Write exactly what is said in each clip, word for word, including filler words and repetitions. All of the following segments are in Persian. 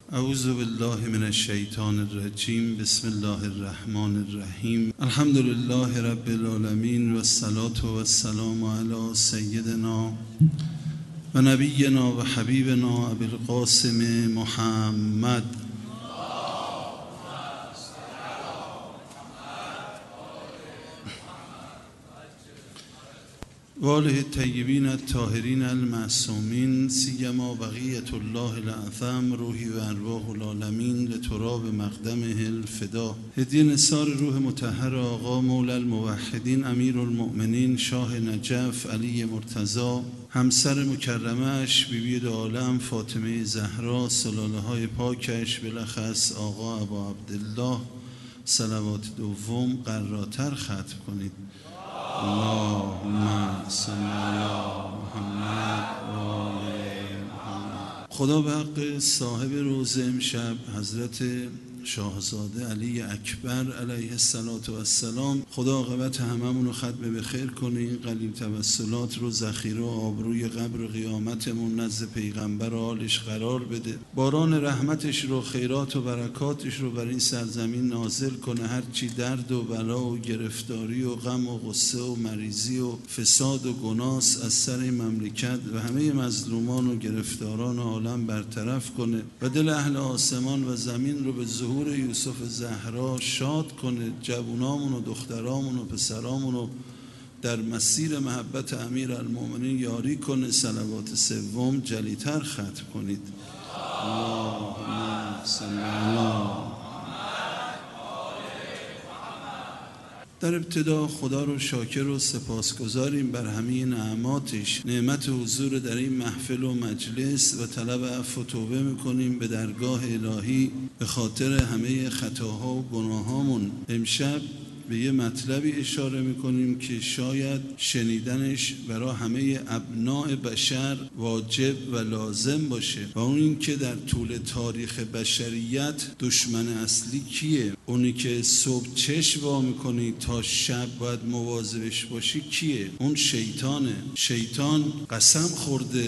اعوذ بالله من الشیطان الرجیم. بسم الله الرحمن الرحیم. الحمد لله رب العالمین و الصلاة و السلام علی سیدنا و نبینا و حبیبنا ابی القاسم محمد. و آله الطیبین الطاهرین المعصومین، سیما بقیة الله الاعظم روحی و ارواح العالمین لتراب مقدمه الفدا. هدیه نثار روح مطهر آقا مولا الموحدین امیر المؤمنین شاه نجف علی مرتضی، همسر مکرمه اش بیبی دو عالم فاطمه زهرا، سلاله های پاکش، بلخص آقا ابا عبدالله، صلوات دوم قراتر ختم کنید. اللهم صل علی محمد و آل محمد. خدا به حق صاحب روز امشب حضرت شاهزاده علی اکبر علیه السلام، خدا عاقبت هممون رو ختم به خیر کنه. این قلیل توسلات رو ذخیره و آبروی قبر و قیامتمون نزد پیغمبر و آلش قرار بده. باران رحمتش رو، خیرات و برکاتش رو بر این سرزمین نازل کنه. هرچی درد و بلا و گرفتاری و غم و غصه و مریضی و فساد و گناس از سر این مملکت و همه مظلومان و گرفتاران عالم برطرف کنه و دل اهل آسمان و زمین رو به ظهور یوسف زهرا شاد کنه. جوونامون و دخترامون و پسرامون رو در مسیر محبت امیر المؤمنین یاری کنه. صلوات سوم جلیتر ختم کنید. اللهم صل علی. در ابتدا خدا رو شاکر و سپاسگزاریم بر همه نعماتش، نعمت حضور در این محفل و مجلس، و طلب عفو و توبه میکنیم به درگاه الهی به خاطر همه خطاها و گناهامون. امشب به یه مطلبی اشاره میکنیم که شاید شنیدنش برای همه ابناء بشر واجب و لازم باشه، و اون این که در طول تاریخ بشریت دشمن اصلی کیه؟ اونی که صبح چشم وا میکنی تا شب باید مواظبش باشی کیه؟ اون شیطانه. شیطان قسم خورده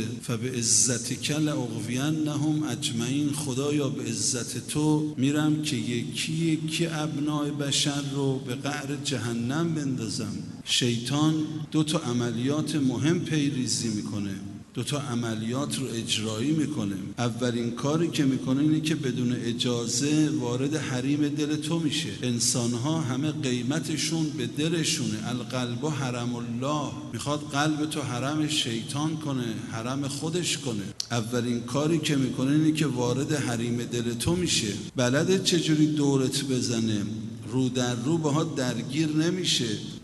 فبعزتک لأغوینهم اجمعین، خدایا به عزت تو میرم که یکی یکی ابناء بشر رو به قعر جهنم بندازم. شیطان دو تا عملیات مهم پیریزی میکنه، دو تا عملیات رو اجرایی میکنه. اولین کاری که میکنه اینه که بدون اجازه وارد حریم دل تو میشه. انسانها همه قیمتشون به دلشونه. القلب حرم الله، میخواد قلب تو حرم شیطان کنه، حرم خودش کنه. اولین کاری که میکنه اینه که وارد حریم دل تو میشه. بلده چجوری دورت بزنه، رو در رو باهات درگیر نمیشه،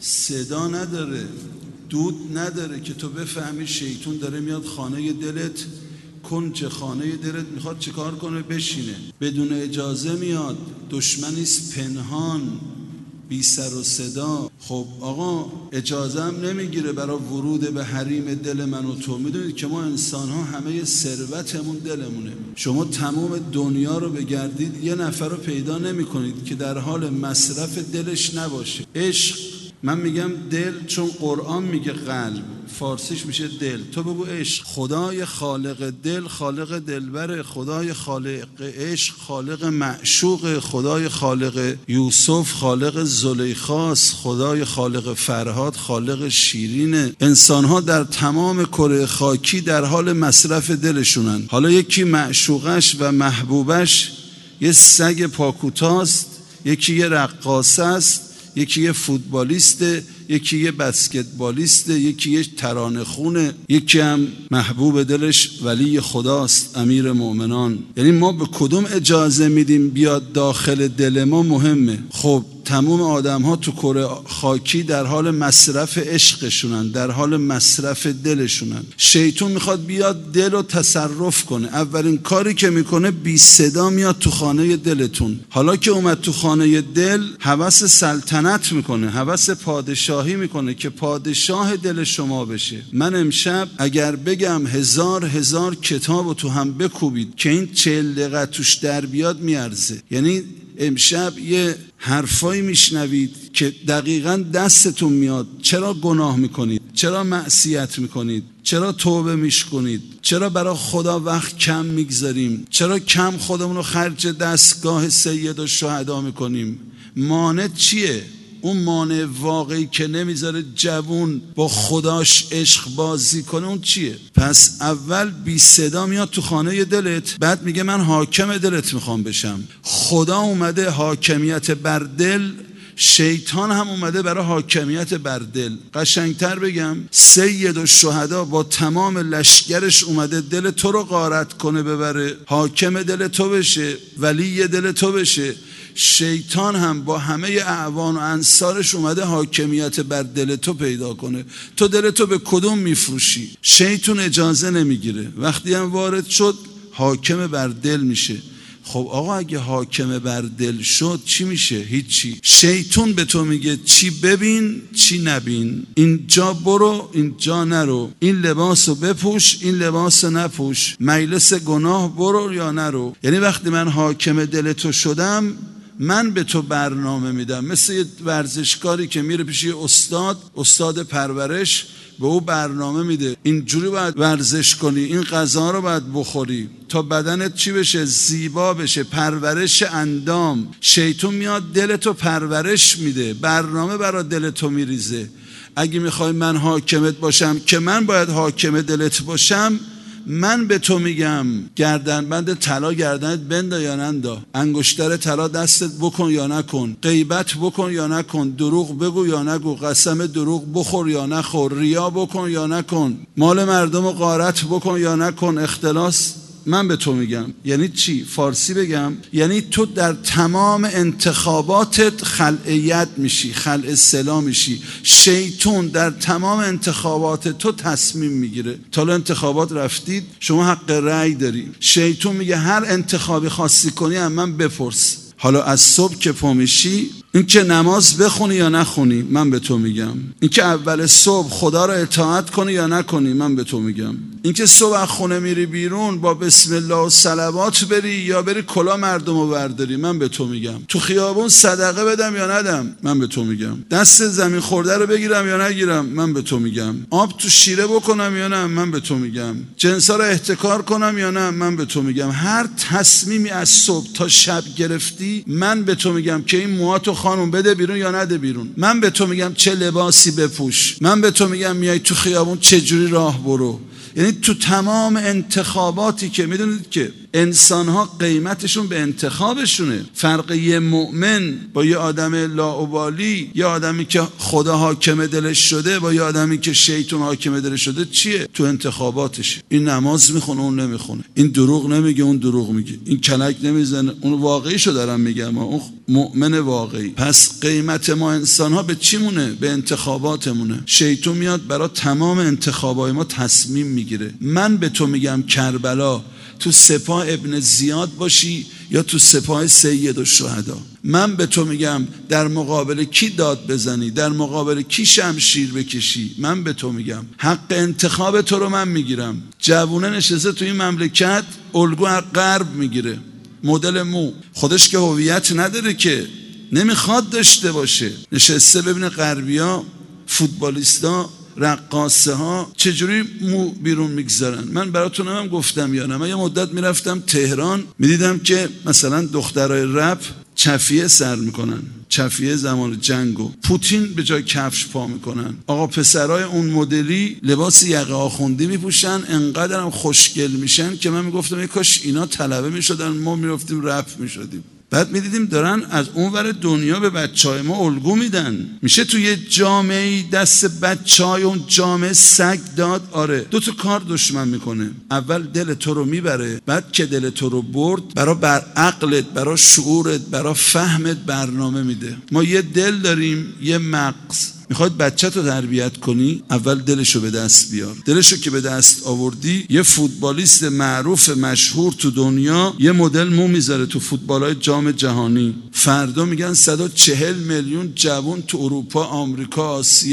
صدا نداره، دود نداره که تو بفهمی شیطون داره میاد خانه دلت، کنج خانه دلت میخواد چیکار کنه؟ بشینه. بدون اجازه میاد، دشمنیست پنهان، بی سر و صدا. خب آقا اجازه هم نمیگیره برای ورود به حریم دل من و تو. میدونید که ما انسان ها همه ثروتمون دلمونه. شما تمام دنیا رو بگردید یه نفر رو پیدا نمی کنید که در حال مصرف دلش نباشه. عشق، من میگم دل چون قرآن میگه قلب، فارسیش میشه دل، تو بگو عشق. خدای خالق دل خالق دلبر، خدای خالق عشق خالق معشوق، خدای خالق یوسف خالق زلیخاست، خدای خالق فرهاد خالق شیرینه. انسانها در تمام کره خاکی در حال مصرف دلشونن. حالا یکی معشوقش و محبوبش یه سگ پاکوتاست، یکی یه رقاصه است، یکی یه فوتبالیسته، یکی یه بسکتبالیسته، یکی یه ترانه خونه، یکی هم محبوب دلش ولی خداست، امیر مؤمنان. یعنی ما به کدوم اجازه میدیم بیاد داخل دل ما مهمه. خب تمام آدم ها تو کره خاکی در حال مصرف عشقشونن، در حال مصرف دلشونن. شیطون میخواد بیاد دل رو تصرف کنه. اولین کاری که میکنه بی صدا میاد تو خانه دلتون. حالا که اومد تو خانه دل، هوس سلطنت میکنه، هوس پادشاهی میکنه که پادشاه دل شما بشه. من امشب اگر بگم هزار هزار کتاب تو هم بکوبید که این چهل دقیقه توش در بیاد میارزه. یعنی امشب یه حرفایی میشنوید که دقیقاً دستتون میاد. چرا گناه میکنید؟ چرا معصیت میکنید؟ چرا توبه میشکنید؟ چرا برای خدا وقت کم میگذاریم؟ چرا کم خودمون رو خرج دستگاه سید الشهدا میکنیم؟ مانع چیه؟ اون مانع واقعی که نمیذاره جوون با خداش عشق بازی کنه اون چیه؟ پس اول بی صدا میاد تو خانه دلت، بعد میگه من حاکم دلت میخوام بشم. خدا اومده حاکمیت بر دل، شیطان هم اومده برای حاکمیت بر دل. قشنگتر بگم، سید الشهدا با تمام لشکرش اومده دل تو رو غارت کنه، ببره، حاکم دل تو بشه، ولی دل تو بشه. شیطان هم با همه اعوان و انصارش اومده حاکمیت بر دل تو پیدا کنه. تو دل تو به کدوم میفروشی؟ شیطان اجازه نمیگیره. وقتی هم وارد شد حاکم بر دل میشه. خب آقا اگه حاکم بر دل شد چی میشه؟ هیچی. شیطان به تو میگه چی ببین چی نبین، اینجا برو اینجا نرو، این لباسو بپوش این لباسو نپوش، مجلس گناه برو یا نرو. یعنی وقتی من حاکم دل تو شدم من به تو برنامه میدم، مثل یه ورزشکاری که میره پیش یه استاد، استاد پرورش به او برنامه میده، اینجوری باید ورزش کنی، این غذا رو باید بخوری تا بدنت چی بشه؟ زیبا بشه، پرورش اندام. شیطان میاد دل تو پرورش میده، برنامه برای دل تو میریزه. اگه میخوای من حاکمت باشم که من باید حاکم دلت باشم، من به تو میگم گردن بند طلا گردنت بندا یا نندا، انگشتر طلا دستت بکن یا نکن، غیبت بکن یا نکن، دروغ بگو یا نگو، قسم دروغ بخور یا نخور، ریا بکن یا نکن، مال مردم رو غارت بکن یا نکن، اختلاس. من به تو میگم. یعنی چی؟ فارسی بگم، یعنی تو در تمام انتخاباتت خلعیت میشی، خلع سلا میشی. شیطان در تمام انتخابات تو تصمیم میگیره. تا انتخابات رفتید شما حق رأی داری، شیطان میگه هر انتخابی خاصی کنی از من بپرس. حالا از صبح که پا میشی، این که نماز بخونی یا نخونی، من به تو میگم. این که اول صبح خدا رو اطاعت کنی یا نکنی، من به تو میگم. این که صبح خونه میری بیرون با بسم الله و صلوات بری یا بری کلا مردم رو برداری، من به تو میگم. تو خیابون صدقه بدم یا ندم، من به تو میگم. دست زمین خورده رو بگیرم یا نگیرم، من به تو میگم. آب تو شیره بکنم یا نه، من به تو میگم. جنسا رو احتکار کنم یا نه، من به تو میگم. هر تصمیمی از صبح تا شب گرفتی، من به تو میگم که این موهاتو خانم بده بیرون یا نده بیرون. من به تو میگم چه لباسی بپوش. من به تو میگم میای تو خیابون چه جوری راه برو. یعنی تو تمام انتخاباتی که میدونید که انسان‌ها قیمتشون به انتخابشونه. فرق یه مؤمن با یه آدم لاابالی، یه آدمی که خدا حاکم دلش شده با یه آدمی که شیطان حاکم دلش شده چیه؟ تو انتخاباتشه. این نماز میخونه اون نمیخونه، این دروغ نمیگه اون دروغ میگه، این کلک نمیزنه اون واقعیشو دارم میگم، اون مؤمن واقعی. پس قیمت ما انسان‌ها به چی مونه؟ به انتخاباتمونه. شیطان میاد برای تمام انتخابای ما تصمیم میگیره. من به تو میگم کربلا تو سپاه ابن زیاد باشی یا تو سپاه سید الشهدا، من به تو میگم در مقابل کی داد بزنی، در مقابل کی شمشیر بکشی، من به تو میگم. حق انتخاب تو رو من میگیرم. جوونه نشسته تو این مملکت الگو از غرب میگیره، مدل مو، خودش که هویت نداره که، نمیخواد داشته باشه، نشسته ببینه غربیا فوتبالیستا رقاصه ها چجوری مو بیرون میگذارن. من براتون هم گفتم یا نه، من یه مدت میرفتم تهران، میدیدم که مثلا دخترای رپ چفیه سر میکنن، چفیه زمان جنگو، پوتین به جای کفش پا میکنن. آقا پسرای اون مدلی لباس یقه آخوندی میپوشن، انقدر هم خوشگل میشن که من میگفتم ای کاش اینا طلبه میشدن، ما میرفتیم رپ میشدیم. بعد میدیدیم دارن از اون ور دنیا به بچهای ما الگو میدن. میشه توی یه جامعه دست بچهای اون جامعه سگ داد؟ آره. دو تا کار دشمن میکنه. اول دل تو رو میبره، بعد که دل تو رو برد برای بر عقلت، برای شعورت، برای فهمت برنامه میده. ما یه دل داریم، یه مغز. میخواد بچه تو تربیت کنی، اول دلشو به دست بیار. دلشو که به دست آوردی، یه فوتبالیست معروف مشهور تو دنیا یه مدل مو میذاره تو فوتبالای جام جهانی، فردا میگن صد و چهل میلیون جوان تو اروپا، آمریکا، آسیا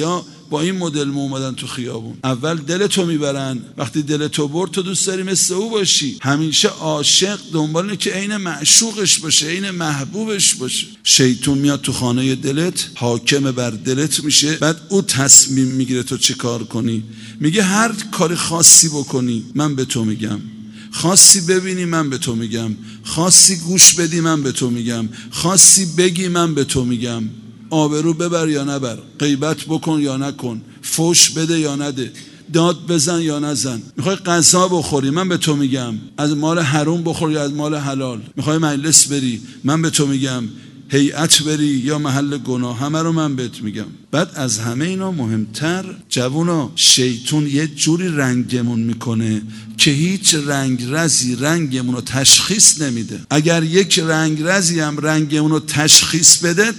با این مدل ما اومدن تو خیابون. اول دلتو میبرن، وقتی دلتو برد تو دوست داری مثل او باشی. همیشه عاشق دنبال اینه که عین معشوقش باشه، عین محبوبش باشه. شیطان میاد تو خانه دلت، حاکم بر دلت میشه، بعد او تصمیم میگیره تو چه کار کنی. میگه هر کاری خاصی بکنی من به تو میگم، خاصی ببینی من به تو میگم، خاصی گوش بدی من به تو میگم، خاصی بگی من به تو میگم. آبرو ببر یا نبر، غیبت بکن یا نکن، فوش بده یا نده، داد بزن یا نزن. میخوای غذا بخوری من به تو میگم از مال حرام بخور یا از مال حلال. میخوای مجلس بری من به تو میگم هیئت بری یا محل گناه، همه رو من بهت میگم. بعد از همه اینا مهمتر جوونا، شیطون یه جوری رنگمون میکنه که هیچ رنگ رزی رنگمون رو تشخیص نمیده. اگر یک رنگ رزی هم رنگمون رو تشخیص بده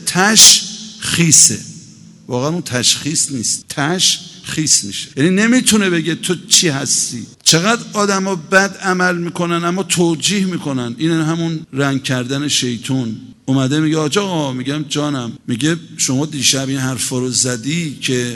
تشخیصه، واقعا اون تشخیص نیست، تشخیص میشه. یعنی نمیتونه بگه تو چی هستی. چقدر آدم ها بد عمل میکنن اما توجیه میکنن. این همون رنگ کردن شیطون. اومده میگه آجا، میگم جانم، میگه شما دیشب این حرف رو زدی که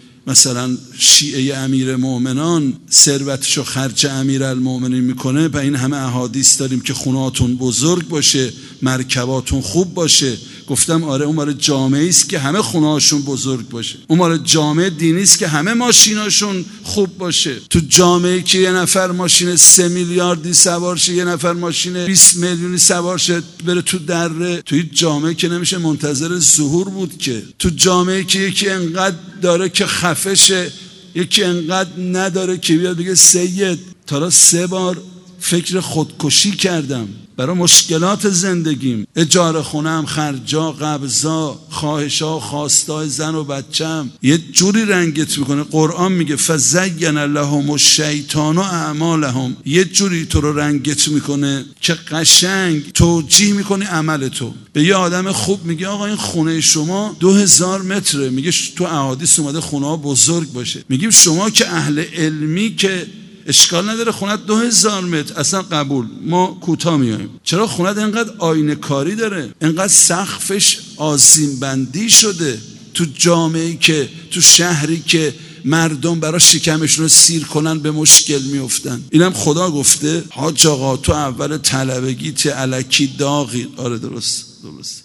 مثلا شیعه امیر مومنان ثروتشو خرج امیر المومنین میکنه، و این همه احادیث داریم که خونهاتون بزرگ باشه، مرکباتون خوب باشه. گفتم آره، اون مال جامعه است که همه خونهاشون بزرگ باشه، اون مال جامعه دینی است که همه ماشیناشون خوب باشه. تو جامعه که یه نفر ماشین سه میلیاردی سوار شه، یه نفر ماشین بیست میلیونی سوار شه بره تو دره، توی جامعه که نمیشه منتظر ظهور بود که. تو جامعه که یکی انقدر داره که خفه شه، یکی انقدر نداره که بیاد بگه سید تا سه بار فکر خودکشی کردم برای مشکلات زندگیم، اجاره خونم، خرجا، قبضا، خواهشا، خواستای زن و بچم، یه جوری رنگت میکنه. قرآن میگه فزین لهم الشیطان اعمالهم، یه جوری تو رو رنگت میکنه که قشنگ توجیه میکنی عمل تو. به یه آدم خوب میگه آقا این خونه شما دو هزار متره، میگه تو احادیث اومده خونه ها بزرگ باشه. میگیم شما که اهل علمی که اشکال نداره خونت دو هزار متر، اصلا قبول، ما کوتاه میایم. چرا خونت اینقدر آینه کاری داره، اینقدر سقفش آذین بندی شده؟ تو جامعه‌ای که، تو شهری که مردم برای شکمشون رو سیر کنن به مشکل میافتن. اینم خدا گفته حاج آقا تو اول طلبگی ته الکی داغی. آره درست درست.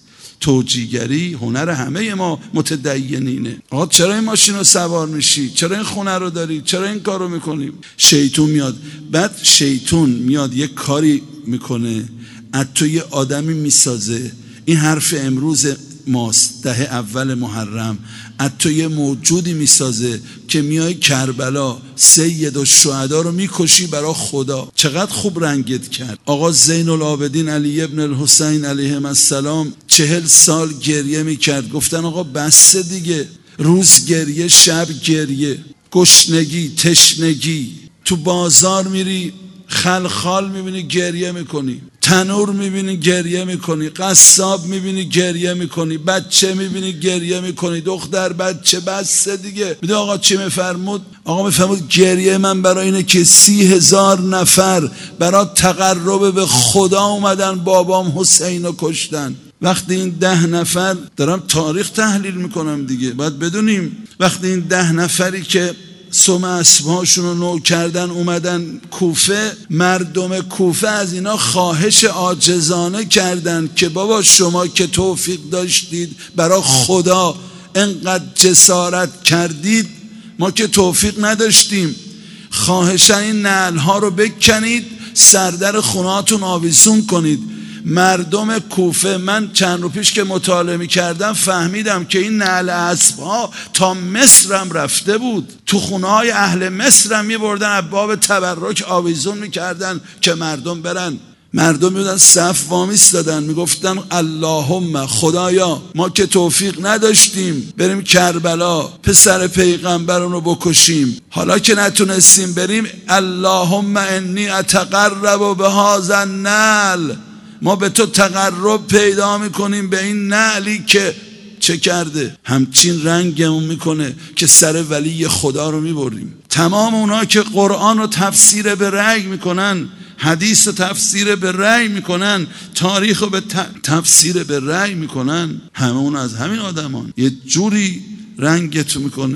توجیگری هنر همه ما متدینینه. آقا چرا این ماشین رو سوار میشی؟ چرا این خونه رو داری؟ چرا این کار رو میکنی؟ شیطون میاد. بعد شیطون میاد یک کاری میکنه، از تو یه آدمی میسازه. این حرف امروز ماست، ده اول محرم. از تو یه موجودی میسازه که میای کربلا سید و شهدا رو میکشی برای خدا. چقدر خوب رنگت کرد. آقا زین العابدین علی ابن الحسین علیهم السلام چهل سال گریه میکرد. گفتن آقا بس دیگه، روز گریه شب گریه، گشنگی تشنگی، تو بازار میری خلخال میبینی گریه میکنی، تنور میبینی گریه میکنی، قصاب میبینی گریه میکنی، بچه میبینی گریه میکنی، دختر بچه بس دیگه. میده آقا چی میفرمود؟ آقا میفرمود گریه من برای اینه که سی هزار نفر برای تقرب به خدا اومدن بابام حسین رو کشتن. وقتی این ده نفر، دارم تاریخ تحلیل میکنم دیگه، باید بدونیم، وقتی این ده نفری که سم اسمهاشون رو نو کردن اومدن کوفه، مردم کوفه از اینا خواهش عاجزانه کردن که بابا شما که توفیق داشتید برای خدا انقدر جسارت کردید، ما که توفیق نداشتیم، خواهشاً این نعلها رو بکنید سردر خونهاتون آویزون کنید. مردم کوفه، من چند رو پیش که مطالعه می کردم فهمیدم که این نعل اسبها تا مصر هم رفته بود، تو خونه های اهل مصر هم می بردن، از باب تبرک آویزون می کردن که مردم برن. مردم می بودن صف وامیس دادن، می گفتن اللهم خدایا ما که توفیق نداشتیم بریم کربلا پسر پیغمبرون رو بکشیم، حالا که نتونستیم بریم اللهم انی اتقرب به هذا النعل، ما به تو تقرب پیدا میکنیم به این نعلی که چه کرده. همچین رنگمون میکنه که سر ولی خدا رو میبریم. تمام اونا که قرآن رو تفسیر به رأی میکنن، حدیث رو تفسیر به رأی میکنن، تاریخ رو به تفسیر به رأی میکنن، همه اون از همین آدمان. یه جوری رنگت میکنه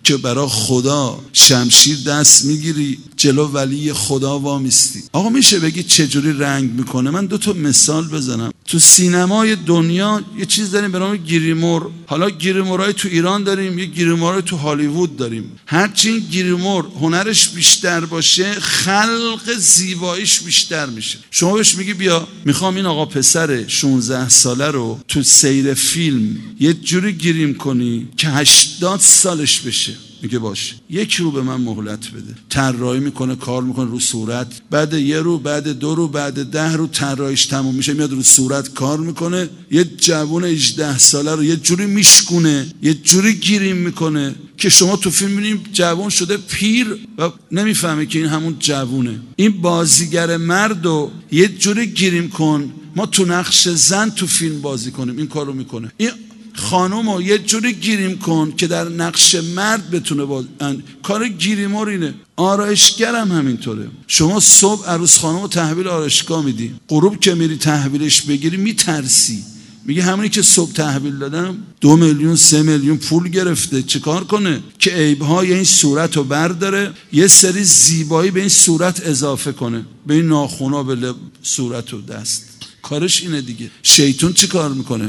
که برای خدا شمشیر دست میگیری جلو ولی خدا وامیستی. آقا میشه بگی چجوری رنگ میکنه؟ من دو تا مثال بزنم. تو سینمای دنیا یه چیز داریم به نام گیریمور. حالا گیریمورای تو ایران داریم، یه گیریمورای تو هالیوود داریم. هرچی این گیریمور هنرش بیشتر باشه خلق زیباییش بیشتر میشه. شما بهش میگی بیا میخوام این آقا پسر شانزده ساله رو تو سیر فیلم یه جوری گریم کنی که هشتاد سالش بشه، میگه باشه. یک رو به من مهلت بده. طراحی میکنه، کار میکنه رو صورت، بعد یه رو، بعد دو رو، بعد ده رو طراحیش تموم میشه، میاد رو صورت کار میکنه. یه جوون هجده ساله رو یه جوری میشکونه، یه جوری گیریم میکنه که شما تو فیلم میبینیم جوون شده پیر و نمیفهمه که این همون جوونه. این بازیگر مردو یه جوری گیریم کن ما تو نقش زن تو فیلم بازی کنیم. این کارو میکنه. این خانم رو یه جوری گیریم کن که در نقش مرد بتونه باز. کار گیریمور اینه. آرایشگرم همینطوره. شما صبح عروس خانم رو تحویل آرایشگاه میدی، غروب که میری تحویلش بگیری میترسی، میگه همونی که صبح تحویل دادم دو میلیون سه میلیون پول گرفته، چیکار کنه که عیبهای این صورت رو برداره یه سری زیبایی به این صورت اضافه کنه، به این ناخونا، به صورت و دست. کارش اینه دیگه. شیطان چی کار میکنه؟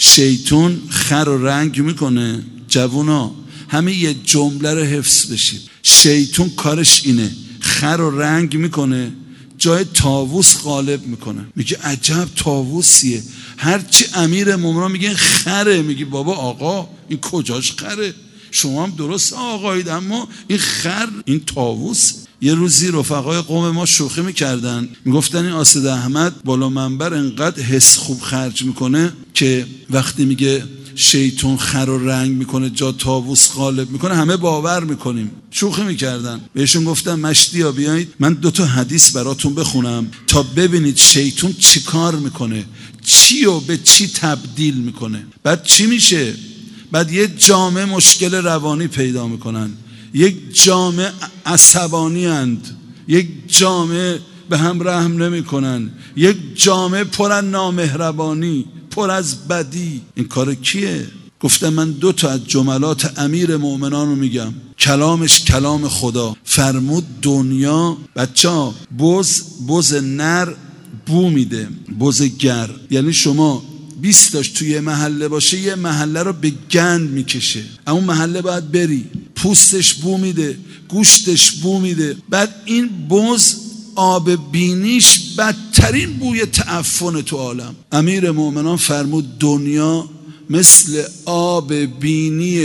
شیطان خر و رنگ میکنه. جوونا همه یه جمله رو حفظ بشید. شیطان کارش اینه، خر و رنگ میکنه، جای طاووس غالب میکنه. میگه عجب طاووسیه، هرچی امیر مومنان میگه خره، میگه بابا آقا این کجاش خره؟ شما هم درست آقایید اما این خر، این طاووس. یه روزی رفقای قوم ما شوخی میکردن، میگفتن این آسد احمد بالا منبر انقدر حس خوب خرج میکنه که وقتی میگه شیطان خر و رنگ میکنه جا طاووس غالب میکنه همه باور میکنیم. شوخی میکردن. بهشون گفتم مشتی ها بیایید من دو تا حدیث براتون بخونم تا ببینید شیطان چی کار میکنه، چی و به چی تبدیل میکنه. بعد چی میشه؟ بعد یه جامعه مشکل روانی پیدا میکنن، یک جامعه عصبانی اند، یک جامعه به هم رحم نمی کنن، یک جامعه پر از نامهربانی، پر از بدی. این کار کیه؟ گفتم من دو تا از جملات امیر مومنان رو میگم، کلامش کلام خدا. فرمود دنیا بچه ها بز بز نر بو میده، بز گر. یعنی شما بیست تاش توی محله باشه یه محله رو به گند میکشه، اما محله باید بری. پوستش بو میده، گوشتش بو میده. بعد این بز آب بینیش بدترین بوی تعفن تو عالم. امیر مومنان فرمود دنیا مثل آب بینی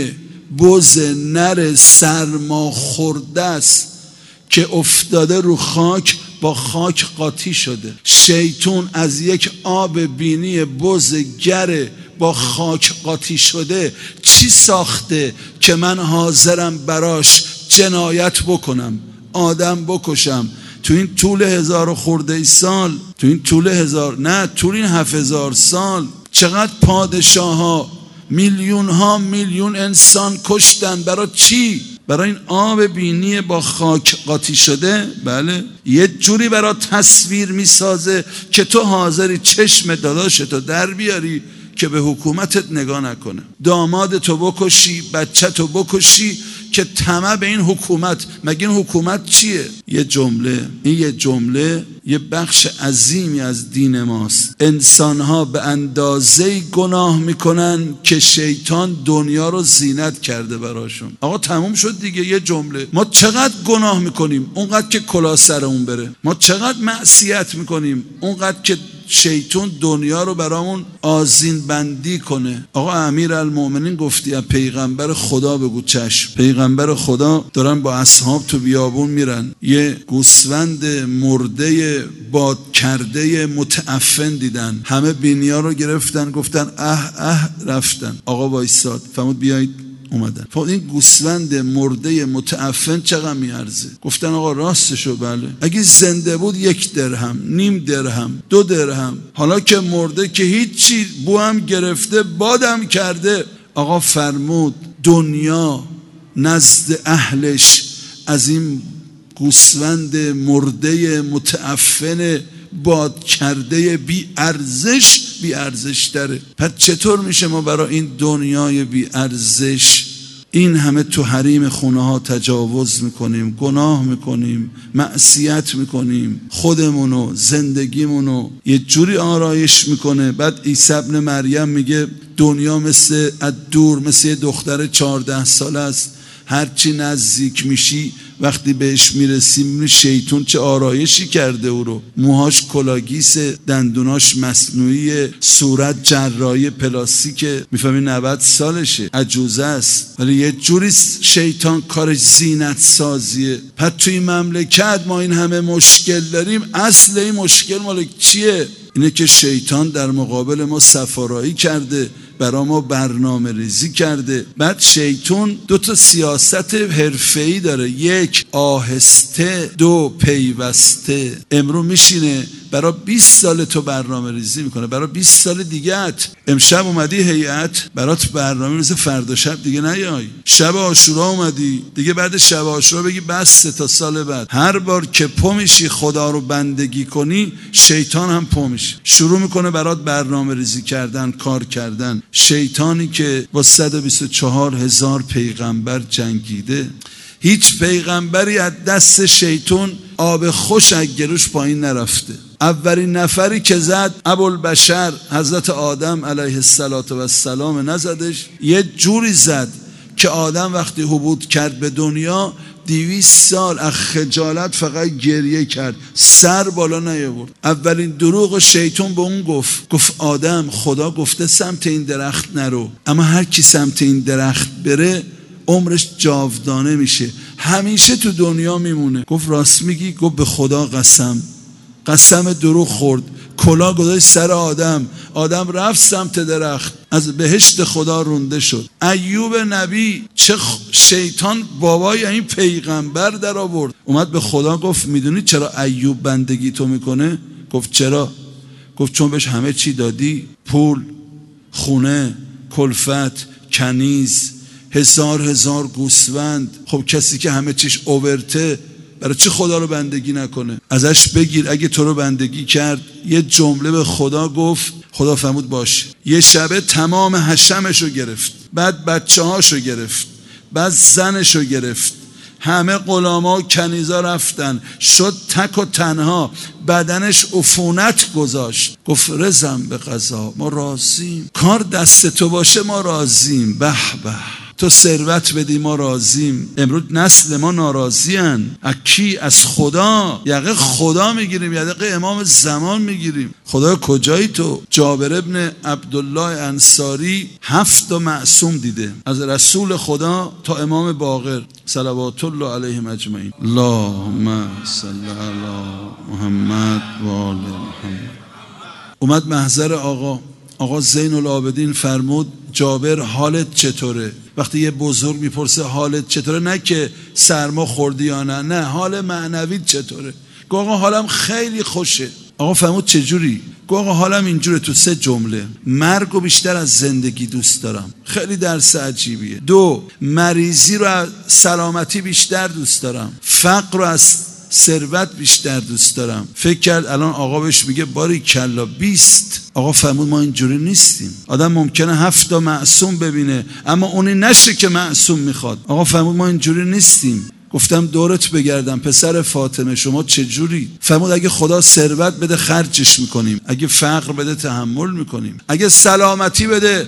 بز نر سرما خورده است که افتاده رو خاک، با خاک قاطی شده. شیطان از یک آب بینی بز گر با خاک قاطی شده چی ساخته که من حاضرم براش جنایت بکنم، آدم بکشم. تو این طول هزار خورده ای سال، تو این طول هزار نه طول این هفت هزار سال چقدر پادشاه ها میلیون ها میلیون انسان کشتن. برای چی؟ برای این آب بینی با خاک قاطی شده. بله یه جوری برای تصویر میسازه که تو حاضری چشم داداشتو در بیاری که به حکومتت نگاه نکنه، دامادتو بکشی، بچه‌تو بکشی که طمع به این حکومت. مگه این حکومت چیه؟ یه جمله، این یه جمله یه بخش عظیمی از دین ماست. انسان‌ها به اندازه‌ای گناه میکنن که شیطان دنیا رو زینت کرده براشون. آقا تموم شد دیگه. یه جمله. ما چقدر گناه میکنیم اونقدر که کلاه سرمون بره، ما چقدر معصیت میکنیم اونقدر که شیطان دنیا رو برامون آذین بندی کنه. آقا امیرالمومنین گفتی از پیغمبر خدا بگو چشم. پیغمبر خدا دارن با اصحاب تو بیابون میرن، یه گوسفند مرده باد کرده متعفن دیدن، همه بینیا رو گرفتن گفتن اه اه رفتن. آقا وایساد فرمود بیایید، اومدن. فقط این گوسفند مرده متعفن چقدر میارزه؟ گفتن آقا راستشو بله، اگه زنده بود یک درهم، نیم درهم، دو درهم، حالا که مرده که هیچی، بو هم گرفته بادم کرده. آقا فرمود دنیا نزد اهلش از این گوسفند مرده متعفن باد کرده بی ارزش بی ارزش تره. پس چطور میشه ما برای این دنیای بی ارزش این همه تو حریم خونه ها تجاوز میکنیم، گناه میکنیم، معصیت میکنیم، خودمونو زندگیمونو یه جوری آرایش میکنه. بعد عیسی ابن مریم میگه دنیا مثل از دور مثل یه دختر چهارده ساله است، هرچی نزدیک میشی وقتی بهش میرسی میبینی شیطون چه آرایشی کرده او رو، موهاش کلاگیسه، دندوناش مصنوعی، صورت جراحی پلاستیکه، میفهمی نود سالشه، عجوزه است، ولی یه جوری شیطان کارش زینت سازیه. پس توی مملکت ما این همه مشکل داریم، اصل این مشکل مال چیه؟ اینه که شیطان در مقابل ما سفارایی کرده، برای ما برنامه ریزی کرده. بعد شیطان دو تا سیاست حرفه‌ای داره، یک آهسته، دو پیوسته. امرو میشینه برای بیست سال تو برنامه ریزی میکنه، برای بیست سال دیگه‌ات. امشب اومدی هیئت برات برنامه ریزه، فردا شب دیگه نیای. شب عاشورا اومدی دیگه، بعد شب عاشورا بگی بس تا سال بعد. هر بار که پا میشی خدا رو بندگی کنی، شیطان هم پا میشه، شروع میکنه برات برنامه ریزی کردن، کار کردن. شیطانی که با صد و بیست و چهار هزار پیغمبر جنگیده، هیچ پیغمبری از دست شیطان آب خوش از گلوش پایین نرفته. اولین نفری که زد ابوالبشر حضرت آدم علیه السلام نزدش، یه جوری زد که آدم وقتی هبوط کرد به دنیا دویست سال از خجالت فقط گریه کرد، سر بالا نیاورد. اولین دروغ شیطان به اون گفت، گفت آدم خدا گفته سمت این درخت نرو، اما هر کی سمت این درخت بره عمرش جاودانه میشه، همیشه تو دنیا میمونه. گفت راست میگی؟ گفت به خدا قسم. قسم دروغ خورد، کلاه گذاشت سر آدم، آدم رفت سمت درخت، از بهشت خدا رونده شد. ایوب نبی چه شیطان بابای این پیغمبر در آورد، اومد به خدا گفت میدونی چرا ایوب بندگی تو میکنه؟ گفت چرا؟ گفت چون بهش همه چی دادی، پول، خونه، کلفت، کنیز، هزار هزار گوسفند. خب کسی که همه چیش اوورته برای چی خدا رو بندگی نکنه؟ ازش بگیر اگه تو رو بندگی کرد. یه جمله به خدا گفت، خدا فرمود باشه. یه شبه تمام حشمش رو گرفت، بعد بچه هاش رو گرفت، بعد زنش رو گرفت، همه غلاما و کنیزا رفتن، شد تک و تنها، بدنش عفونت گذاشت. گفت رضم به قضا، ما راضیم، کار دست تو باشه ما راضیم، به به تو ثروت بدی ما راضیم. امروز نسل ما ناراضیان. از کی؟ از خدا. یقه خدا میگیریم، یقه امام زمان میگیریم. خدا کجایی تو؟ جابر ابن عبدالله انصاری هفت تا معصوم دیده، از رسول خدا تا امام باقر صلوات الله علیهم اجمعین. اللهم صل علی محمد و آل محمد. اومد محضر آقا، آقا زین العابدین فرمود جابر حالت چطوره؟ وقتی یه بزرگ میپرسه حالت چطوره، نه که سرما خوردی یا نه، نه حال معنویت چطوره؟ گفت آقا حالم خیلی خوشه. آقا فرمود چجوری؟ گفت آقا حالم اینجوره، تو سه جمله: مرگو بیشتر از زندگی دوست دارم، خیلی درس عجیبیه. دو، مریضی رو از سلامتی بیشتر دوست دارم، فقر رو از ثروت بیشتر دوست دارم. فکر کرد الان آقا بهش میگه باری کلا بیست. آقا فرمود ما اینجوری نیستیم. آدم ممکنه هفت تا معصوم ببینه اما اونی نشه که معصوم میخواد. آقا فرمود ما اینجوری نیستیم. گفتم دورت بگردم پسر فاطمه شما چجوری؟ فرمود اگه خدا ثروت بده خرجش میکنیم، اگه فقر بده تحمل میکنیم، اگه سلامتی بده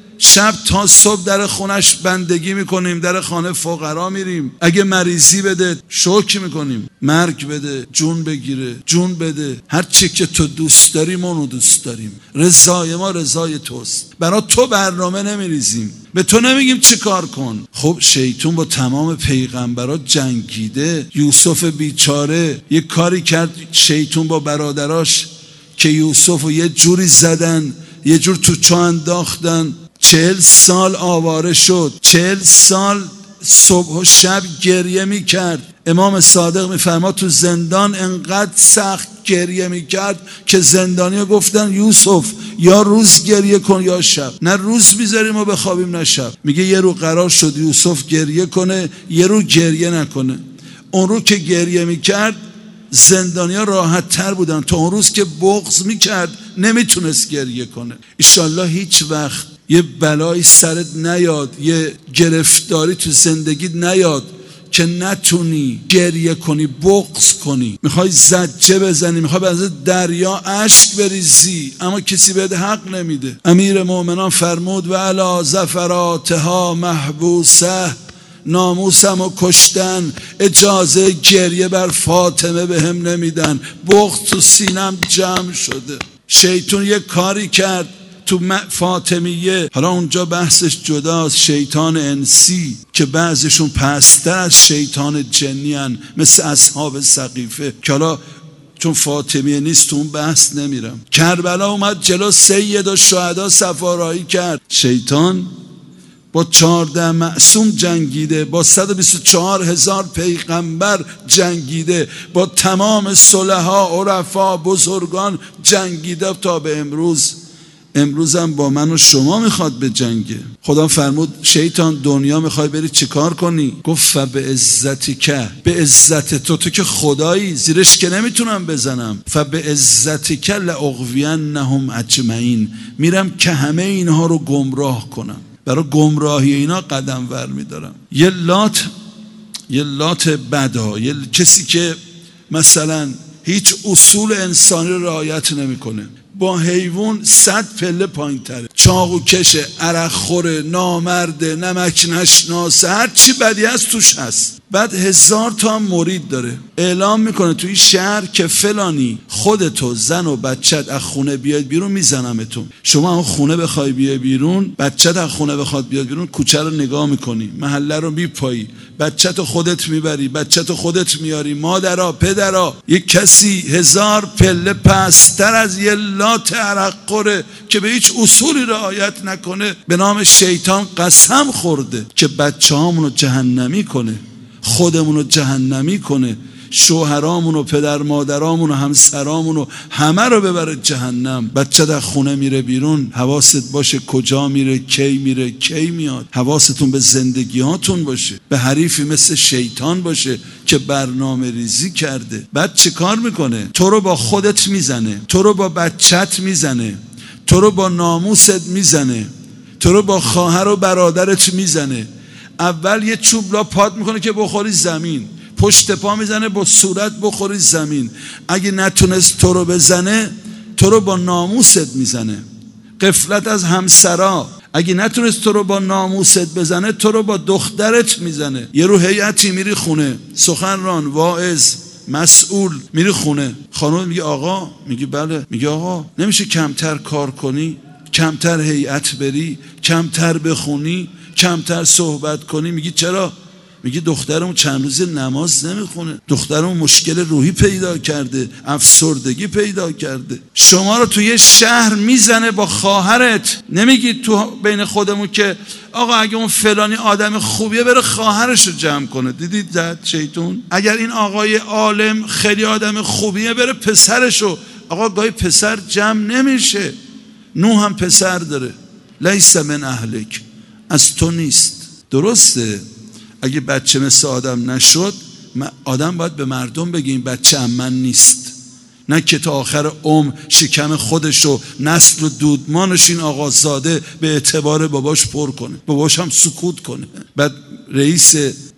شب تا صبح در خونش بندگی میکنیم، در خانه فقرا میریم، اگه مریضی بده شکر میکنیم، مرگ بده جون بگیره جون بده، هر چی که تو دوست داری ما اونو دوست داریم، رضای ما رضای توست، برای تو برنامه نمیریزیم، به تو نمیگیم چی کار کن. خب شیطان با تمام پیغمبرات جنگیده. یوسف بیچاره یه کاری کرد شیطان با برادراش که یوسف رو یه جوری زدن، یه جور تو چاه انداختن، چهل سال آواره شد، چهل سال صبح و شب گریه می کرد. امام صادق می فرماد تو زندان انقدر سخت گریه می کرد که زندانی‌ها گفتن یوسف یا روز گریه کن یا شب، نه روز میذاریم و بخوابیم نه شب. میگه یه رو قرار شد یوسف گریه کنه، یه رو گریه نکنه. اون رو که گریه می کرد زندانی‌ها راحت تر بودن، تا اون روز که بغض میکرد نمیتونست گریه کنه. انشالله هیچ وقت یه بلایی سرت نیاد، یه گرفتاری تو زندگیت نیاد که نتونی گریه کنی، بغض کنی، میخوای زجه بزنی، میخوای به از دریا اشک بریزی، اما کسی بهت حق نمیده. امیر مومنان فرمود و علی زفراتها محبوسه، ناموسم و کشتن، اجازه گریه بر فاطمه به هم نمیدن. بغض تو سینم جمع شده. شیطان یه کاری کرد تو فاطمیه، حالا اونجا بحثش جداست، شیطان انسی که بعضشون پستر از شیطان جنی هن، مثل اصحاب سقیفه که حالا چون فاطمیه نیست تو اون بحث نمیرم. کربلا اومد جلو سید و شهدا صفارایی کرد. شیطان با چهارده معصوم جنگیده، با صد و بیست و چهار هزار پیغمبر جنگیده، با تمام صلحا، عرفا، بزرگان جنگیده تا به امروز. امروز هم با من و شما میخواد به جنگه. خدا فرمود شیطان دنیا میخوای بری چیکار کنی؟ گفت فبعزتی که، به عزت تو، تو که خدایی، زیرش که نمیتونم بزنم. فبعزتی که لاغوینهم اجمعین، میرم که همه اینها رو گمراه کنم. برای گمراهی اینا قدم ور میدارم. یه لات یه لات بدا، یه کسی که مثلا هیچ اصول انسانی رو رعایت نمیکنه، با حیوان صد پله پایین تره، چاقو کشه، عرق خوره، نامرده، نمک نشناسه، هر چی بدی هست توش هست. بعد هزار تا مرید داره، اعلام میکنه توی شهر که فلانی خودتو، زن و بچت از خونه بیاید بیرون میزنمتون. شما اون خونه بخوای بیای بیرون، بچت از خونه بخواد بیاد بیرون، کوچه رو نگاه میکنی، محله رو میپایی، بچت خودت میبری، بچت خودت میاری، مادرها، پدرها. یک کسی هزار پله پستر از یه لات عرق خوره که به هیچ اصولی رعایت نکنه، به نام شیطان قسم خورده که بچه هامونو جهنمی کنه، خودمونو جهنمی کنه، شوهرامونو، پدر مادرامونو، همسرامونو، همه رو ببره جهنم. بچه در خونه میره بیرون، حواست باشه کجا میره، کی میره، کی میاد. حواستون به زندگیاتون باشه، به حریفی مثل شیطان باشه که برنامه ریزی کرده. بعد چه کار میکنه؟ تو رو با خودت میزنه، تو رو با بچت میزنه، تو رو با ناموست میزنه، تو رو با خواهر و برادرت میزنه. اول یه چوبلا پات میکنه که بخوری زمین، پشت پا میزنه با صورت بخوری زمین. اگه نتونست تو رو بزنه، تو رو با ناموست میزنه. غفلت از همسرا، اگه نتونست تو رو با ناموست بزنه، تو رو با دخترت میزنه. یه رو هیئتی میری خونه، سخنران، واعظ، مسئول، میری خونه، خانم میگه آقا، میگه بله، میگه آقا نمیشه کمتر کار کنی، کمتر هیئت بری، کمتر بخونی، کمتر صحبت کنی؟ میگی چرا؟ میگی دخترمون چند روز نماز نمیخونه، دخترمون مشکل روحی پیدا کرده، افسردگی پیدا کرده. شما رو توی شهر میزنه با خواهرت. نمیگی تو بین خودمون که آقا اگه اون فلانی آدم خوبیه بره خواهرش رو جمع کنه؟ دیدید زد شیطون. اگر این آقای عالم خیلی آدم خوبیه بره پسرش رو. آقا گاهی پسر جمع نمیشه. نوح هم پسر داره، لیس من اهلک، از تو نیست. درسته اگه بچه مثل آدم نشد، آدم باید به مردم بگه این بچه هم من نیست، نه که تا آخر عمر شکم خودش و نسل و دودمانش این آقازاده به اعتبار باباش پر کنه، باباش هم سکوت کنه. بعد رئیس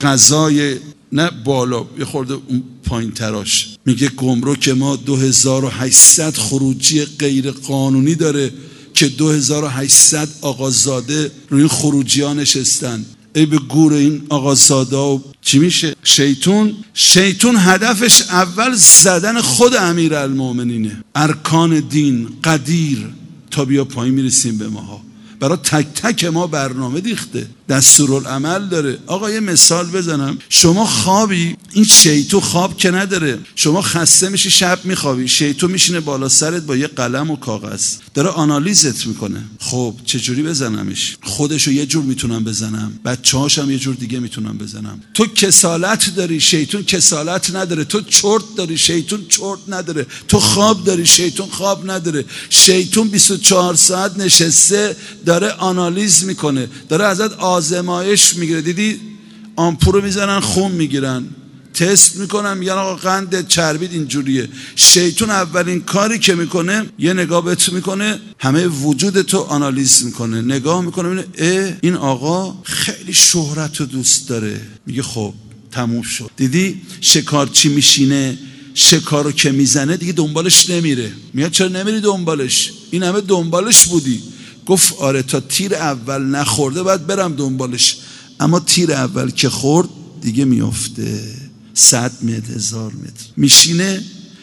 قضای نه بالا یه خورده اون پایین تراش میگه گمرک ما دو هزار و هشتصد خروجی غیر قانونی داره که دو هزار و هشتصد آقازاده روی این خروجی ها نشستن. ای به گور این آقازاده و چی میشه؟ شیطون شیطون هدفش اول زدن خود امیرالمومنینه. ارکان دین قدیر تا بیا پایین میرسیم به ماها. برای تک تک ما برنامه ریخته، دستورالعمل داره. آقا یه مثال بزنم، شما خوابی، این شیطون خواب که نداره، شما خسته میشی شب میخوابی، شیطون میشینه بالا سرت با یه قلم و کاغذ داره آنالیزت میکنه. خب چجوری بزنمش؟ خودشو یه جور میتونم بزنم، بچه‌هاش هم یه جور دیگه میتونم بزنم. تو کسالت داری، شیطون کسالت نداره. تو چرت داری، شیطون چرت نداره. تو خواب داری، شیطون خواب نداره. شیطون بیست و چهار ساعت نشسته داره آنالیز میکنه، داره ازت آزمایش میگیره. دیدی آمپول رو میزنن خون میگیرن، تست میکنن، میگن آقا قند چربید اینجوریه. شیطان اولین کاری که میکنه یه نگاه بهت میکنه، همه وجود تو آنالیز میکنه، نگاه میکنه میبینه اه این آقا خیلی شهرت رو دوست داره. میگه خب تموم شد. دیدی شکارچی میشینه شکارو که میزنه دیگه دنبالش نمیره. میاد چرا نمیری دنبالش؟ این همه دنبالش بودی. گفت آره تا تیر اول نخورده باید برم دنبالش، اما تیر اول که خورد دیگه میفته. صد متر هزار متر میشینه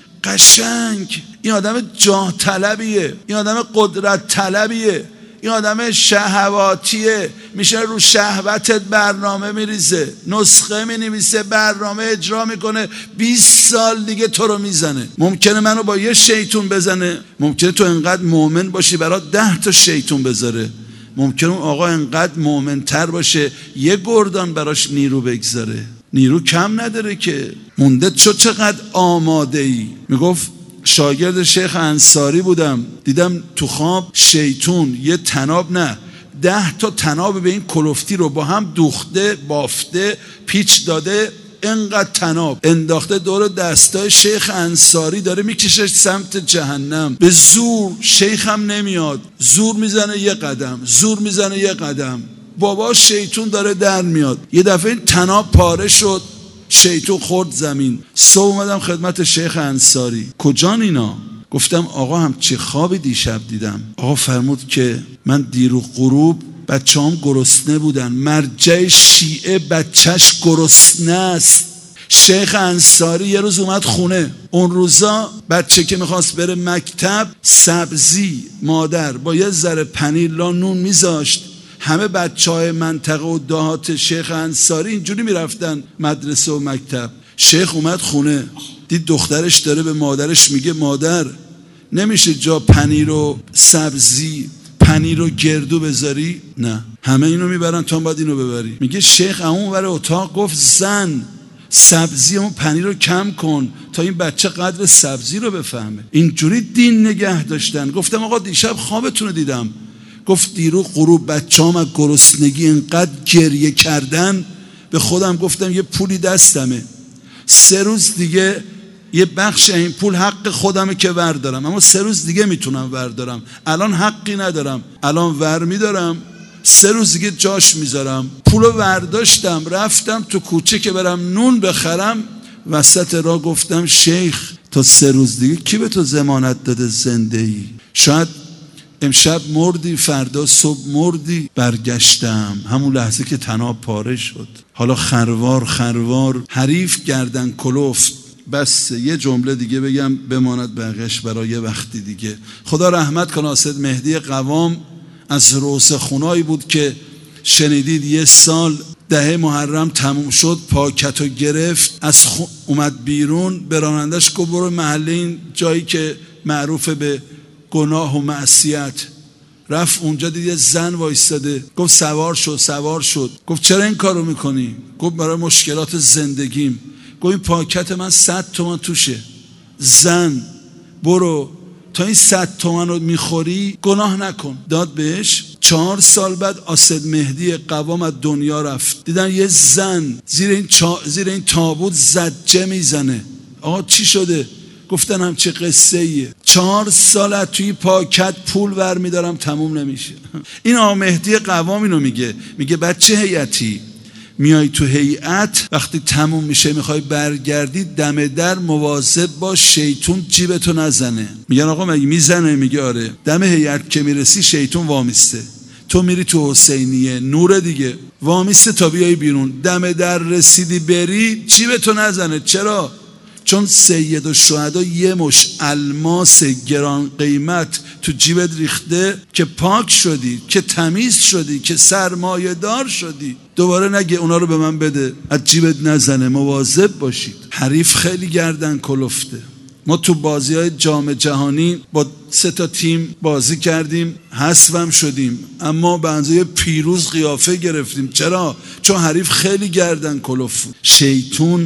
قشنگ. این آدم جاه طلبیه، این آدم قدرت طلبیه، این آدم شهواتیه. میشه رو شهوتت برنامه میریزه، نسخه مینویسه، برنامه اجرا میکنه، بیست سال دیگه تو رو میزنه. ممکنه منو با یه شیطون بزنه، ممکنه تو انقدر مؤمن باشی برای ده تا شیطون بذاره، ممکنه اون آقا انقدر مؤمن تر باشه یه گردان براش نیرو بگذاره. نیرو کم نداره که. مونده چو چقدر آماده ای. میگفت شاگرد شیخ انصاری بودم، دیدم تو خواب شیطون یه تناب نه ده تا تناب به این کلفتی رو با هم دوخته، بافته، پیچ داده، انقدر تناب انداخته دور دستای شیخ انصاری، داره میکشه سمت جهنم. به زور شیخ هم نمیاد، زور میزنه یه قدم، زور میزنه یه قدم، بابا شیطون داره در میاد. یه دفعه این تناب پاره شد، شیطون خورد زمین. صبح اومدم خدمت شیخ انصاری، کجان اینا؟ گفتم آقا هم چه خوابی دیشب دیدم. آقا فرمود که من دیرو غروب بچه هم گرسنه بودن، مرجع شیعه بچهش گرسنه است. شیخ انصاری یه روز اومد خونه، اون روزا بچه که میخواست بره مکتب سبزی مادر با یه ذره پنیر لا نون میذاشت. همه بچه های منطقه و دهات شیخ انصاری اینجوری میرفتن مدرسه و مکتب. شیخ اومد خونه، دید دخترش داره به مادرش میگه مادر نمیشه جا پنیر و سبزی پنیر و گردو بذاری؟ نه همه اینو میبرن تو هم باید اینو ببری. میگه شیخ اون ور اتاق گفت زن سبزی و پنیر رو کم کن تا این بچه قدر سبزی رو بفهمه. اینجوری دین نگه داشتن. گفتم آقا دیشب خوابتون رو دیدم. گفت دیرو غروب بچه‌ام از گرسنگی اینقدر گریه کردن، به خودم گفتم یه پولی دستمه، سه روز دیگه یه بخش این پول حق خودمه که وردارم، اما سه روز دیگه میتونم وردارم، الان حقی ندارم، الان ور میدارم، سه روز دیگه جاش میذارم. پولو ورداشتم رفتم تو کوچه که برم نون بخرم، وسط راه گفتم شیخ تا سه روز دیگه کی به تو ضمانت داده زنده ای؟ شاید امشب مردی فردا صبح مردی. برگشتم همون لحظه که تناب پاره شد. حالا خروار خروار حریف گردن کلفت. بس یه جمله دیگه بگم بماند بقیش برای وقتی دیگه. خدا رحمت کنه اسد مهدی قوام از روسه خونایی بود که شنیدید یه سال ده محرم تموم شد پاکتو گرفت از خون اومد بیرون، به رانندش گفت برو محله این جایی که معروف به گناه و معصیت. رفت اونجا دید یه زن وایستاده، گفت سوار شد سوار شد. گفت چرا این کارو میکنی؟ گفت برای مشکلات زندگیم. گفت این پاکت من صد تومن توشه. زن برو تا این صد تومن رو میخوری گناه نکن. داد بهش. چهار سال بعد اسد مهدی قوام از دنیا رفت. دیدن یه زن زیر این, چا... زیر این تابوت زجه میزنه. آقا چی شده؟ گفتن هم چه قصه ایه. چهار سال توی پاکت پول ور میدارم تموم نمیشه. این آقا مهدی قوام اینو میگه، میگه بچه هیئتی میای تو هیئت وقتی تموم میشه میخوای برگردی دم در مواظب باش شیطون جیبتو نزنه. میگن آقا مگه میزنه؟ میگه آره. دم هیئت که میرسی شیطون وامیسته، تو میری تو حسینیه نور دیگه وامیسته تا بیای بیرون. دم در رسیدی بری جیبتو نزنه. چرا؟ چون سید الشهدا یه مش الماس گران قیمت تو جیبت ریخته که پاک شدی، که تمیز شدی، که سرمایه دار شدی. دوباره نگه اونا رو به من بده، از جیبت نزنه. مواظب باشید. حریف خیلی گردن کلفته. ما تو بازی های جام جهانی با سه تا تیم بازی کردیم، حذفم شدیم، اما به اندازه پیروز قیافه گرفتیم. چرا؟ چون حریف خیلی گردن کلفت. شیطون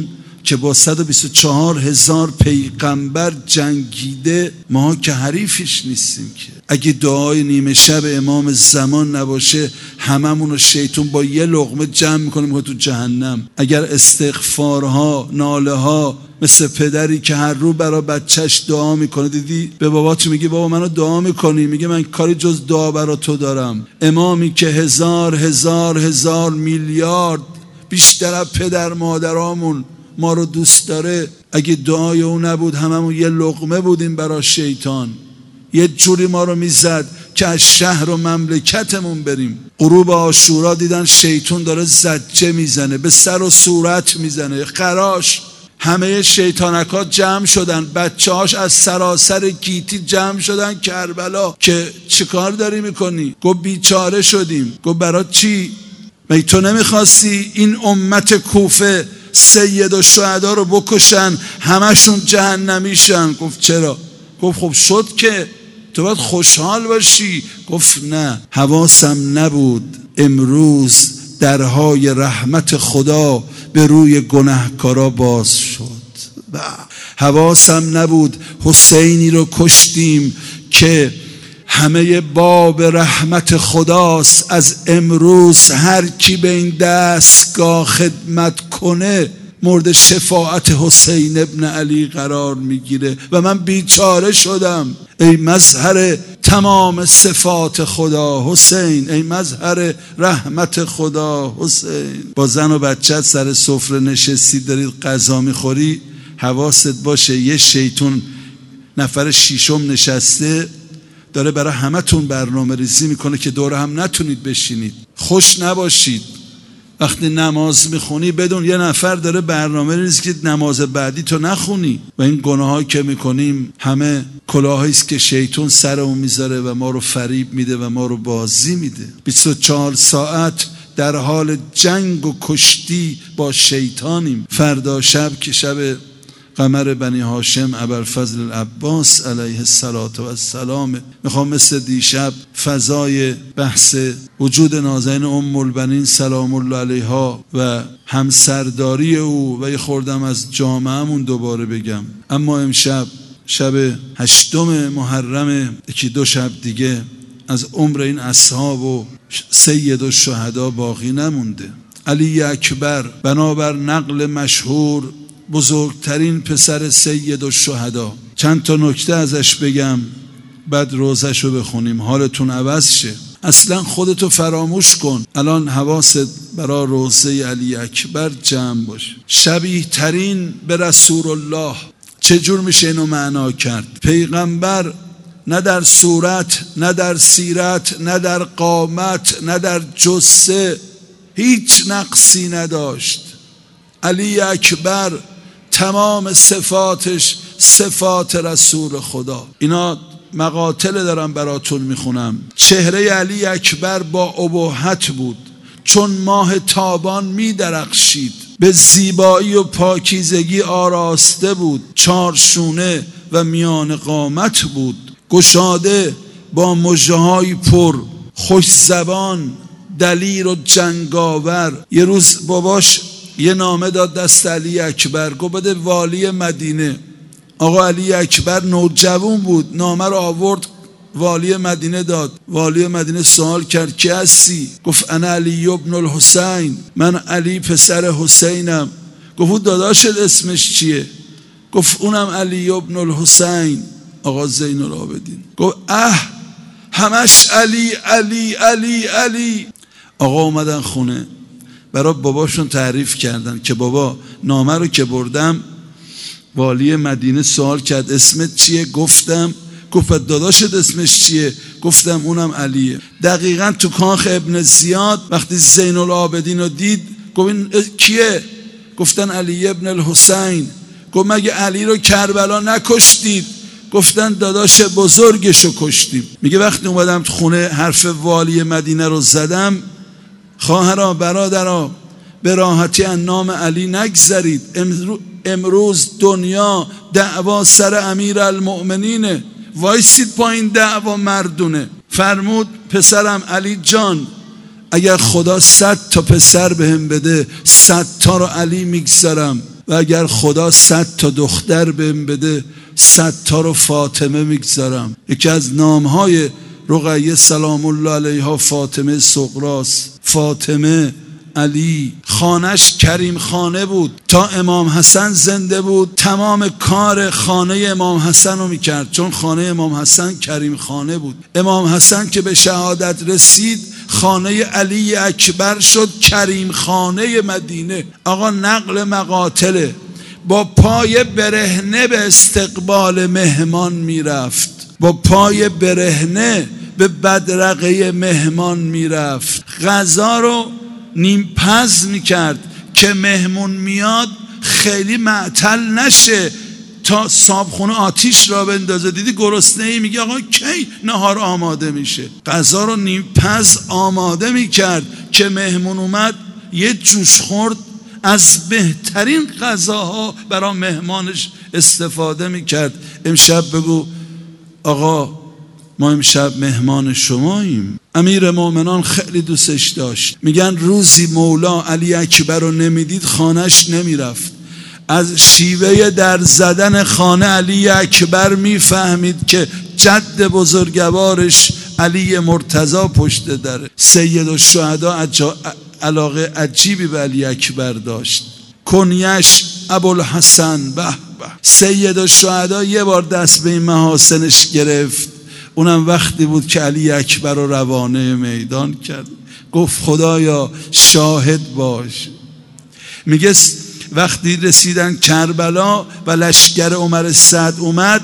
که با صد و بیست و چهار هزار پیغمبر جنگیده، ما که حریفش نیستیم که. اگه دعای نیمه شب امام زمان نباشه هممون رو شیطون با یه لقمه جمع میکنه تو جهنم. اگر استغفارها، ناله ها، مثل پدری که هر رو برای بچهش دعا میکنه، دیدی به بابات میگه بابا منو دعا میکنی؟ میگه من کاری جز دعا برای تو دارم. امامی که هزار هزار هزار میلیارد بیشتر از پدر مادرامون ما رو دوست داره، اگه دعای او نبود هممون یه لقمه بودیم برای شیطان. یه جوری ما رو میزد که از شهر و مملکتمون بریم. غروب عاشورا دیدن شیطان داره زجه میزنه، به سر و صورت میزنه، خراش. همه شیطانکات جمع شدن، بچه هاش از سراسر گیتی جمع شدن کربلا که چه کار داری میکنی؟ گفت بیچاره شدیم. گفت برای چی؟ می تو نمیخواستی این امت کوفه سید و شهدا رو بکشن همشون جهنمیشن؟ گفت چرا؟ گفت خب شد که تو باید خوشحال باشی. گفت نه، حواسم نبود امروز درهای رحمت خدا به روی گناهکارا باز شد. حواسم نبود حسینی رو کشتیم که همه باب رحمت خداست. از امروز هر کی به این دستگاه خدمت کنه مورد شفاعت حسین ابن علی قرار میگیره و من بیچاره شدم. ای مظهر تمام صفات خدا حسین، ای مظهر رحمت خدا حسین. با زن و بچت سر سفره نشستی دارید غذا میخوری، حواست باشه یه شیطون نفر شیشم نشسته داره برای همتون برنامه ریزی میکنه که دور هم نتونید بشینید. خوش نباشید وقتی نماز میخونی بدون یه نفر داره برنامه ریزی که نماز بعدی تو نخونی. و این گناهایی که میکنیم همه کلاهایی است که شیطان سرمون میذاره و ما رو فریب میده و ما رو بازی میده. بیست و چهار ساعت در حال جنگ و کشتی با شیطانیم. فردا شب که شب قمر بنی هاشم ابوالفضل العباس علیه السلام، میخوام مثل دیشب فضای بحث وجود نازنین ام البنین سلام الله علیها و همسرداری او و یه خوردم از جامعهمون دوباره بگم. اما امشب شب هشتم محرم، یکی دو شب دیگه از عمر این اصحاب و سید و شهدا باقی نمونده. علی اکبر بنابر نقل مشهور بزرگترین پسر سید و شهدا. چند تا نکته ازش بگم بعد روزش رو بخونیم حالتون عوض شه. اصلا خودتو فراموش کن، الان حواست برای روزه علی اکبر جمع باشه. شبیه ترین به رسول الله. چجور میشه اینو معنا کرد؟ پیغمبر نه در صورت، نه در سیرت، نه در قامت، نه در جثه هیچ نقصی نداشت. علی اکبر تمام صفاتش صفات رسول خدا. اینا مقاتل دارم براتون میخونم. چهره علی اکبر با ابهت بود، چون ماه تابان میدرخشید، به زیبایی و پاکیزگی آراسته بود، چارشونه و میان قامت بود، گشاده با مژه‌های پر، خوش زبان، دلیر و جنگاور. یه روز باباش یه نامه داد دست علی اکبر، گفت بده والی مدینه. آقا علی اکبر نوجوان بود، نامه رو آورد والی مدینه داد. والی مدینه سوال کرد کی هستی؟ گفت انا علی ابن الحسین، من علی پسر حسینم. گفت داداشت اسمش چیه؟ گفت اونم علی ابن الحسین، آقا زین العابدین. گفت اه همش علی علی علی علی. آقا اومدن خونه برای باباشون تعریف کردن که بابا نامه رو که بردم والی مدینه سوال کرد اسمت چیه؟ گفتم. گفت داداشت اسمش چیه؟ گفتم اونم علیه. دقیقاً تو کاخ ابن زیاد وقتی زین العابدین رو دید گفت این کیه؟ گفتن علی ابن الحسین. گفت مگه علی رو کربلا نکشتید؟ گفتن داداش بزرگشو کشتیم. میگه وقتی اومدم تو خونه حرف والی مدینه رو زدم، خواهرا برادرا به راحتی از نام علی نگذرید. امروز دنیا دعوا سر امیر المؤمنینه، وایسید پایین دعوا مردونه. فرمود پسرم علی جان اگر خدا صد تا پسر بهم بده صد تا رو علی میگذارم. و اگر خدا صد تا دختر بهم بده صد تا رو فاطمه میگذارم. یکی از نامهای رقیه سلام الله علیها فاطمه صغراست. فاطمه علی خانش کریم خانه بود. تا امام حسن زنده بود تمام کار خانه امام حسن رو میکرد، چون خانه امام حسن کریم خانه بود. امام حسن که به شهادت رسید خانه علی اکبر شد کریم خانه مدینه. آقا نقل مقاتله، با پای برهنه به استقبال مهمان میرفت، با پای برهنه به بدرقه مهمان میرفت. غذا رو نیم پز میکرد که مهمون میاد خیلی معطل نشه، تا صابخونه آتیش را بندازه. دیدی گرسنه ای میگه آقا کی نهار آماده میشه؟ غذا رو نیم پز آماده میکرد که مهمون اومد یه جوش خورد از بهترین غذاها برای مهمانش استفاده میکرد. امشب بگو آقا ما امشب مهمان شماییم. امیر مومنان خیلی دوستش داشت. میگن روزی مولا علی اکبر رو نمیدید خانش نمیرفت. از شیوه در زدن خانه علی اکبر میفهمید که جد بزرگوارش علی مرتضی پشت دره. سید الشهدا علاقه عجیبی به علی اکبر داشت. کنیش ابوالحسن. به به سید الشهدا یه بار دست به این محاسنش گرفت، اونم وقتی بود که علی اکبر رو روانه میدان کرد. گفت خدایا شاهد باش. میگه وقتی رسیدن کربلا و لشکر عمر سعد اومد،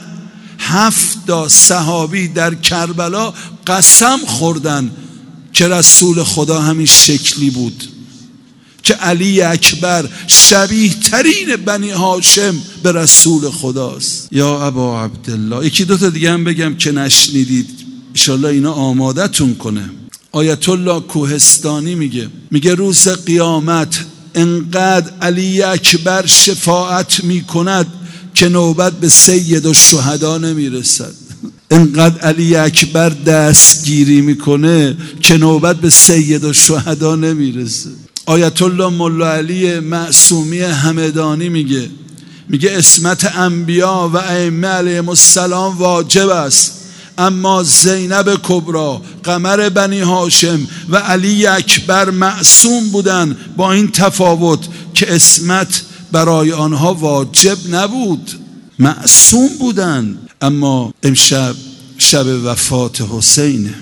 هفت تا صحابی در کربلا قسم خوردن که رسول خدا همین شکلی بود، که علی اکبر شبیه ترین بنی هاشم به رسول خداست. یا ابا عبدالله. یکی دو تا دیگه هم بگم که نشنیدید، انشالله اینا آمادتون کنه. آیت الله کوهستانی میگه میگه روز قیامت انقدر علی اکبر شفاعت میکند که نوبت به سید الشهدا نمیرسد. انقدر علی اکبر دستگیری میکنه که نوبت به سید الشهدا نمیرسه. آیت الله ملا علی معصومی همدانی میگه میگه عصمت انبیا و ائمه علیهم السلام واجب است، اما زینب کبرا قمر بنی هاشم و علی اکبر معصوم بودن، با این تفاوت که عصمت برای آنها واجب نبود، معصوم بودن. اما امشب شب وفات حسینه.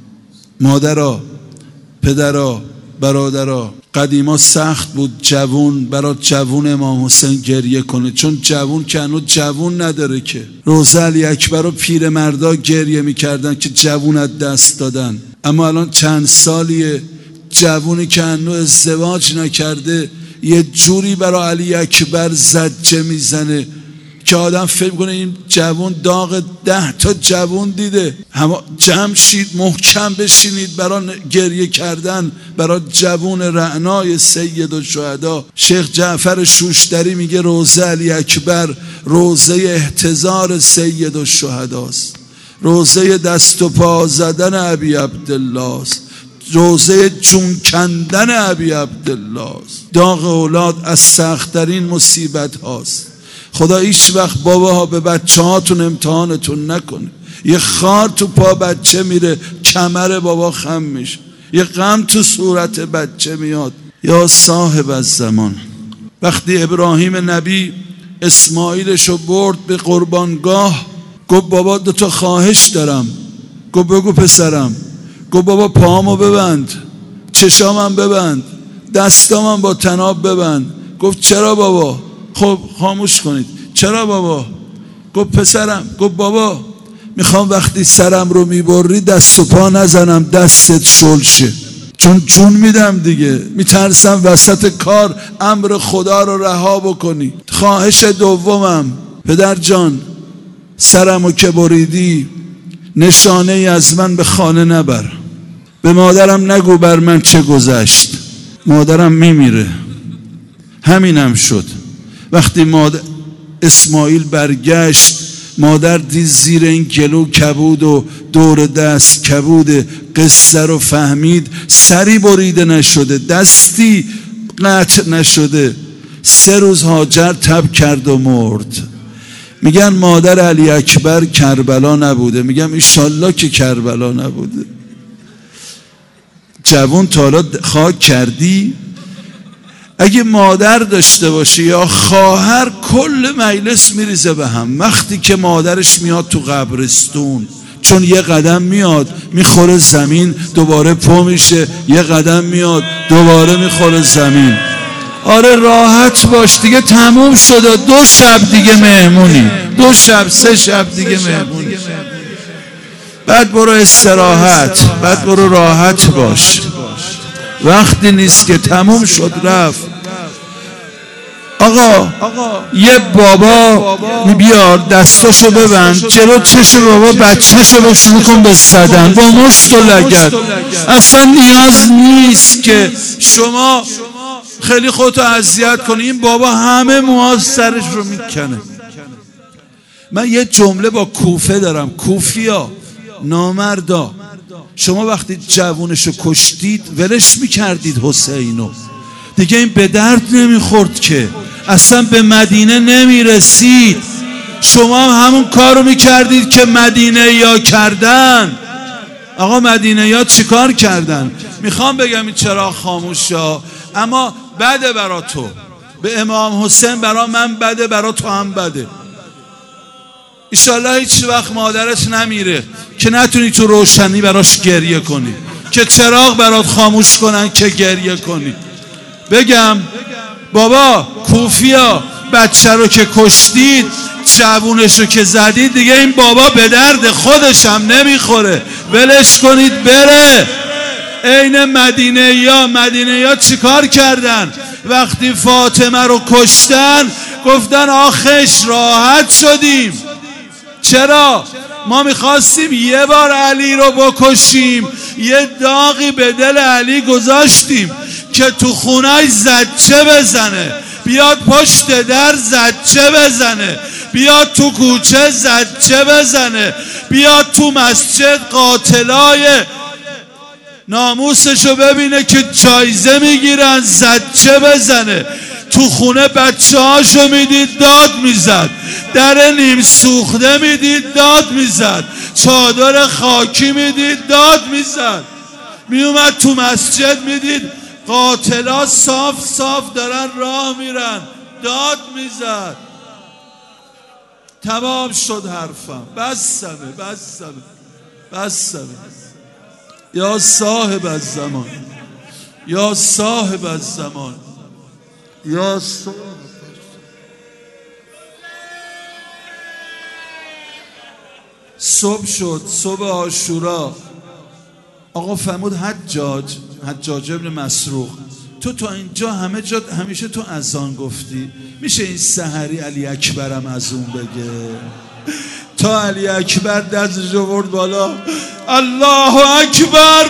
مادرها، پدرها، برادرها، قدیما سخت بود جوون برای جوون امام حسین گریه کنه، چون جوون که هنوز جوون نداره که. روزه علی اکبر و پیر مردا گریه میکردن که جوون از دست دادن. اما الان چند سالیه جوونی که هنوز ازدواج نکرده یه جوری برای علی اکبر زجه میزنه که آدم فکر کنه این جوون داغ ده تا جوون دیده. اما جمع شید، محکم بشینید برای گریه کردن برای جوون رعنای سید الشهدا. شیخ جعفر شوشتری میگه روزه علی اکبر روزه احتضار سید الشهداست، روزه دست و پا زدن ابی عبدالله است، روزه جون کندن ابی عبدالله است. داغ اولاد از سخت‌ترین مصیبت هاست. خدا هیچ وقت باباها به بچه هاتون امتحانتون نکنه. یه خار تو پا بچه میره کمر بابا خم میشه، یه غم تو صورت بچه میاد. یا صاحب الزمان. وقتی ابراهیم نبی اسماعیلشو برد به قربانگاه، گفت بابا دو تا خواهش دارم. گفت بگو پسرم. گفت بابا پاهامو ببند، چشامم ببند، دستامم با طناب ببند. گفت چرا بابا؟ خب خاموش کنید. چرا بابا؟ گفت پسرم. گفت بابا میخوام وقتی سرم رو میبری دست و پا نزنم دستت شل شه، چون جون میدم دیگه، میترسم وسط کار امر خدا رو رها بکنی. خواهش دومم پدر جان، سرمو که بریدی نشانه ای از من به خانه نبر. به مادرم نگو بر من چه گذشت، مادرم میمیره. همینم شد. وقتی مادر اسماعیل برگشت، مادر دید زیر این گلو کبود و دور دست کبود. قصه رو فهمید. سری بریده نشده، دستی قطع نشده. سه روز هاجر تب کرد و مرد. میگن مادر علی اکبر کربلا نبوده. میگم ایشالله که کربلا نبوده. جوان تا حالا خاک کردی؟ اگه مادر داشته باشه یا خواهر کل مجلس میریزه به هم. وقتی که مادرش میاد تو قبرستون، چون یه قدم میاد میخوره زمین، دوباره پا میشه، یه قدم میاد دوباره میخوره زمین. آره راحت باش دیگه، تموم شده. دو شب دیگه مهمونی، دو شب سه شب دیگه مهمونی. بعد برو استراحت، بعد برو راحت باش. وقتی نیست که تموم شد رفت. آقا یه بابا بیار دستاشو ببند جلو چش بابا، بچهشو رو شروع کن به زدن با مشت و لگد. اصلا نیاز نیست که شما خیلی خودتو اذیت کنی. این بابا همه موها سرش رو میکنه. من یه جمله با کوفه دارم. کوفیا نامردا، شما وقتی جوونشو کشتید ولش میکردید حسینو، دیگه این به درد نمیخورد که، اصلا به مدینه نمیرسید. شما هم همون کارو میکردید که مدینه یا کردن. آقا مدینه یا چی کار کردن؟ میخوام بگم این چرا خاموشا، اما بده برا تو. به امام حسین برا من بده، برا تو هم بده. ایشالله هیچ وقت مادرت نمیره که نتونی تو روشنی براش گریه کنی، که چراغ برات خاموش کنن که گریه کنی. بگم بابا کوفیا بچه رو که کشتید، جوونش رو که زدید، دیگه این بابا به درد خودش هم نمیخوره، ولش کنید بره. عین مدینه یا مدینه یا چی کار کردن؟ وقتی فاطمه رو کشتن گفتن آخش راحت شدیم. چرا؟ ما میخواستیم یه بار علی رو بکشیم، یه داغی به دل علی گذاشتیم که تو خونه‌اش زجه بزنه، بیاد پشت در زجه بزنه، بیاد تو کوچه زجه بزنه، بیاد تو مسجد قاتلای ناموسشو ببینه که جایزه میگیرن زجه بزنه. تو خونه بچه هاشو میدید داد میزد، در نیم سوخته میدید داد میزد، چادر خاکی میدید داد میزد. میومد تو مسجد میدید قاتلا صاف صاف دارن راه میرن، داد میزد. تمام شد حرفم، بسمه بسمه بسمه. یا صاحب الزمان، یا صاحب الزمان، یا صاحب. صبح شد، صبح عاشورا. آقا فرمود حجاج حجاج ابن مسروق، تو تا اینجا همه جا همیشه تو اذان گفتی، میشه این سحری علی اکبرم از اون بگه؟ تا علی اکبر دستش آورد بالا، الله اکبر،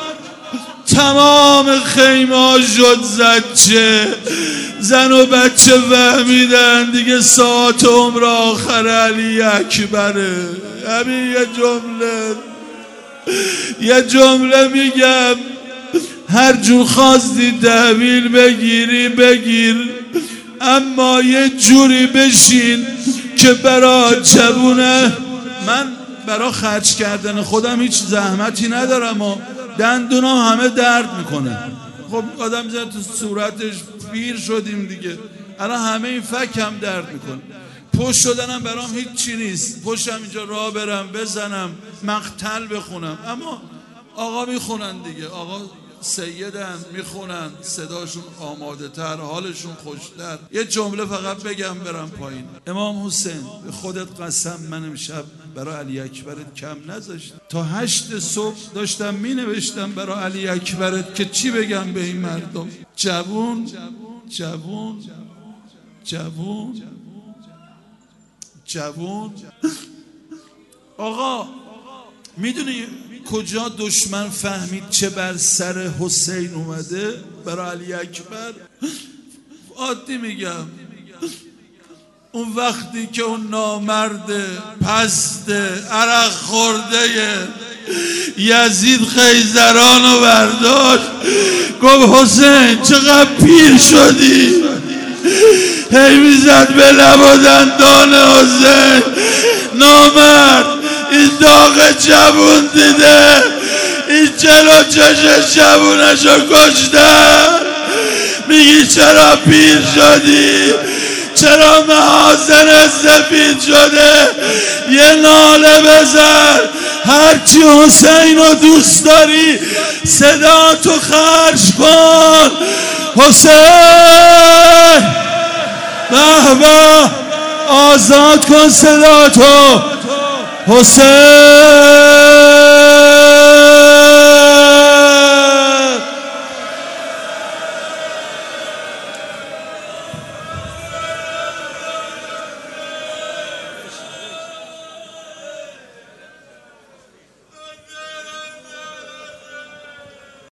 تمام خیمه شد زجه. زن و بچه فهمیدن دیگه ساعت عمر آخر علی اکبره. همین یه جمله یه جمله میگم، هر جور خواستی تحویل بگیری بگیر، اما یه جوری بشین که برا جوونه. من برا خرج کردن خودم هیچ زحمتی ندارم و دندونام همه درد میکنه. خب آدم زن تو صورتش پیر شدیم دیگه، الان همه این فک هم درد میکنه. پشت شدنم برام هیچ چی نیست، پشتم اینجا راه برم بزنم مقتل بخونم، اما آقا میخونن دیگه، آقا سیدن میخونن، صداشون آماده تر، حالشون خوشتر. یه جمله فقط بگم برم پایین. امام حسین به خودت قسم من امشب برای علی اکبرت کم نذاشت. تا هشت صبح داشتم می نوشتم برای علی اکبرت که چی بگم به این مردم. جوون جوون جوون جوون. آقا میدونی کجا دشمن فهمید چه بر سر حسین اومده برای علی اکبر؟ عادی میگم، اون وقتی که اون نامرد پست عرق خورده یزید خیزرانو برداشت، گفت حسین چقدر پیر شدی، هی میزد به لب و دندان حسین. نامرد این داغ جوون دیده، این جلو چش جوونشو کشتن. میگی چرا پیر شدی؟ چرا محاسن سفید شده؟ یه ناله بزن، هرچی حسین رو دوست داری صدا تو خرج کن. حسین به به، آزاد کن صدا تو حسین.